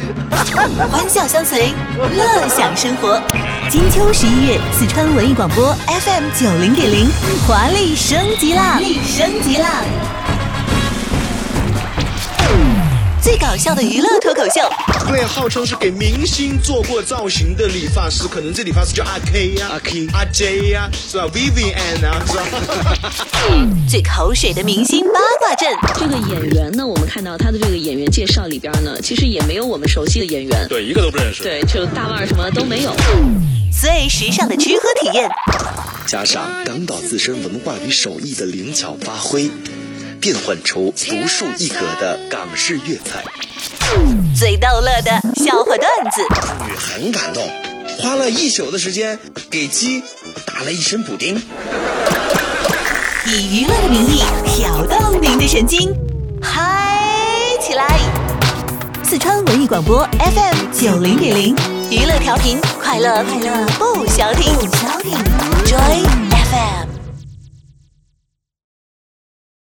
欢笑相随，乐享生活。金秋11月，四川文艺广播 FM90.0，华丽升级啦！最搞笑的娱乐脱口秀， 对，号称是给明星做过造型的理发师，可能这理发师叫阿 K 呀、阿 King、阿 J 呀，是吧 ？Vivian 啊，是吧？ 最口水的明星八卦阵。 这个演员呢，我们看到他的这个演员介绍里边呢，其实也没有我们熟悉的演员， 对，一个都不认识。 对，就大腕什么都没有。 最时尚的吃喝体验， 加上港岛自身文化与手艺的灵巧发挥，变换出独树一格的港式粤菜。 最逗乐的笑话段子， 终于很感动，花了1宿的时间给鸡打了一身补丁。 以娱乐的名义挑动您的神经，嗨起来！四川文艺广播 FM90.0，娱乐调频，快乐不消停，Joy